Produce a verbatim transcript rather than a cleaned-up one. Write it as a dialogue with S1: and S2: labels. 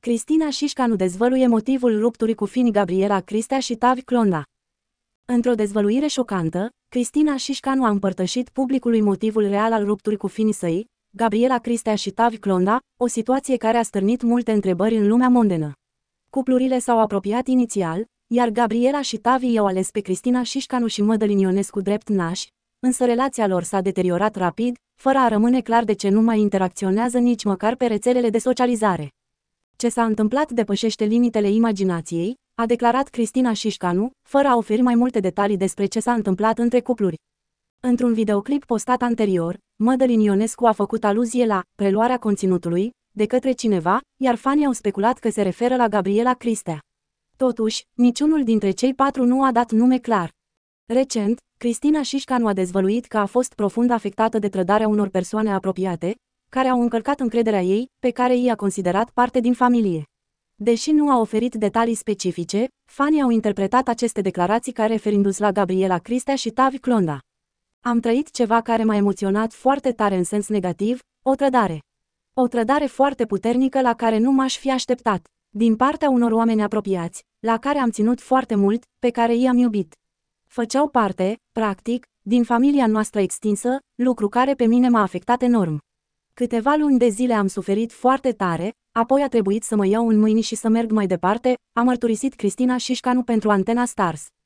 S1: Cristina Șișcanu dezvăluie motivul rupturii cu Fini Gabriela Cristea și Tavi Clonda. Într-o dezvăluire șocantă, Cristina Șișcanu a împărtășit publicului motivul real al rupturii cu finii săi, Gabriela Cristea și Tavi Clonda, o situație care a stârnit multe întrebări în lumea mondenă. Cuplurile s-au apropiat inițial, iar Gabriela și Tavi i-au ales pe Cristina Șișcanu și Mădălin Ionescu drept nași, însă relația lor s-a deteriorat rapid, fără a rămâne clar de ce nu mai interacționează nici măcar pe rețelele de socializare. Ce s-a întâmplat depășește limitele imaginației, a declarat Cristina Șișcanu, fără a oferi mai multe detalii despre ce s-a întâmplat între cupluri. Într-un videoclip postat anterior, Mădălin Ionescu a făcut aluzie la preluarea conținutului de către cineva, iar fanii au speculat că se referă la Gabriela Cristea. Totuși, niciunul dintre cei patru nu a dat nume clar. Recent, Cristina Șișcanu a dezvăluit că a fost profund afectată de trădarea unor persoane apropiate, care au încălcat încrederea ei, pe care i-a considerat parte din familie. Deși nu a oferit detalii specifice, fanii au interpretat aceste declarații ca referindu-se la Gabriela Cristea și Tavi Clonda. Am trăit ceva care m-a emoționat foarte tare în sens negativ, o trădare. O trădare foarte puternică la care nu m-aș fi așteptat, din partea unor oameni apropiați, la care am ținut foarte mult, pe care i-am iubit. Făceau parte, practic, din familia noastră extinsă, lucru care pe mine m-a afectat enorm. Câteva luni de zile am suferit foarte tare, apoi a trebuit să mă iau în mâini și să merg mai departe, a mărturisit Cristina Șișcanu pentru Antena Stars.